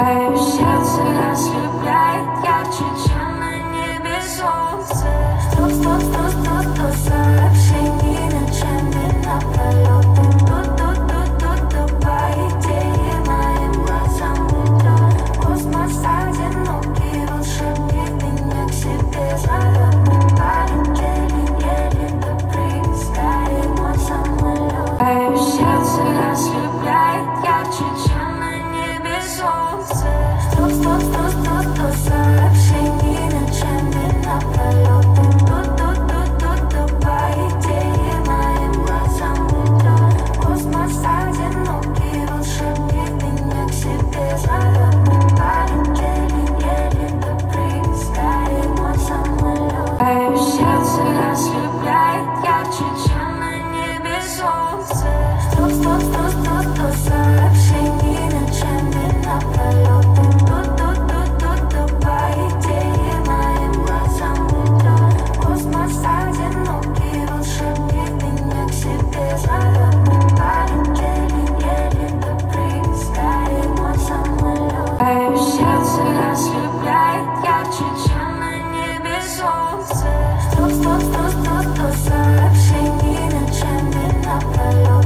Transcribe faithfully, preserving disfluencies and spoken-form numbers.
Сердце ослепляет ярче, чем на небе солнце. Сто, сто, сто, сто, сто сообщений ночами напролет. Тут, тут, тут, тут, тут, по идее, моим глазам идет. Космос одинокий, волшебник меня к себе зовет. Мы полетели, еле до приискали мой самолет. Сердце ослепляет ярче, чем на небе солнце. Сто, сто, сто, сто, сто сообщений ночами напролет. Тут, тут, тут, тут, тут, по идее, моим глазам идет. Космос одинокий, волшебник меня к себе зовет. Мы полетели, еле до приискали мой самолет. Сердце ослепляет ярче, чем на небе солнце. Сто, сто, сто, сто, сто сообщений ночами напролет. Тут, тут, тут, тут, тут, по идее, моим глазам идет. Космос одинокий, волшебник меня к себе зовет. Мы полетели, еле до приискали мой самолет. Сердце ослепляет ярче, чем на небе солнце. Сто, сто, сто, сто, сто сообщений ночами напролет.